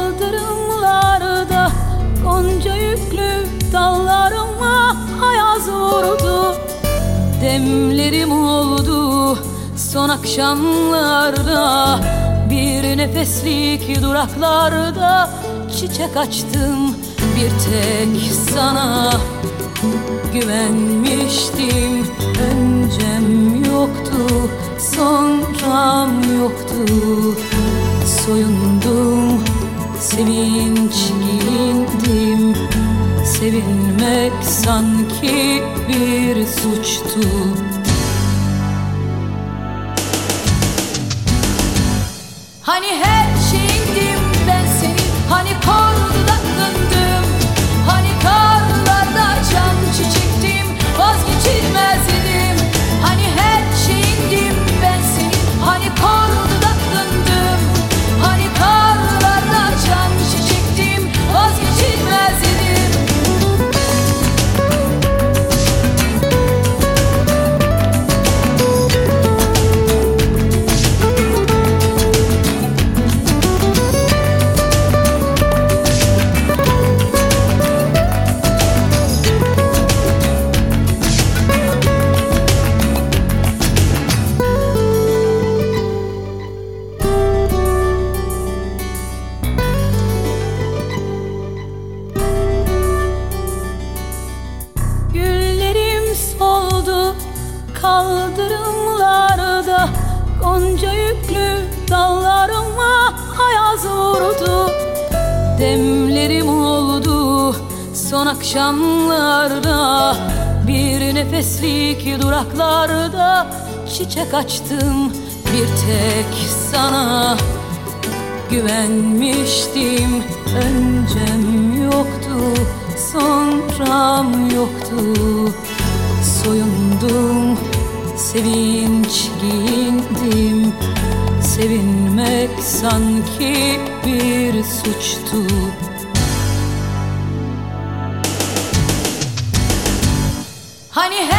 Kaldırımlarda gonca yüklü dallarıma ayaz vurdu. Demlerim oldu son akşamlarda, bir nefeslik duraklarda çiçek açtım bir tek sana. Güvenmiştim, öncem yoktu, sonram yoktu. Soyundum, sevinç giyindim. Sevinmek sanki bir suçtu. Hani her şeyindim ben senin, hani kor dudaklandım, hani karlarda açan çiçektim, vazgeçilmezdim. Hani her şeyindim ben senin, hani kor dudaklandım, hani karlarda açan çiçektim, vazgeçilmezdim. Kaldırımlarda gonca yüklü dallarıma ayaz vurdu. Demlerim oldu son akşamlarda, bir nefeslik duraklarda çiçek açtım bir tek sana. Güvenmiştim, öncem yoktu, sonram yoktu. Soyundum, sevinç giyindim. Sevinmek sanki bir suçtu. Hani